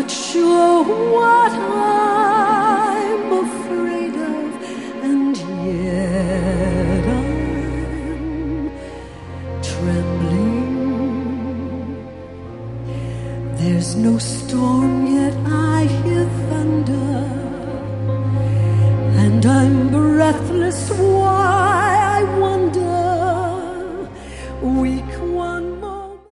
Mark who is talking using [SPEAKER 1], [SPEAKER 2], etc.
[SPEAKER 1] not sure what I'm afraid of, and yet I'm trembling. There's no storm, yet I hear thunder, and I'm breathless while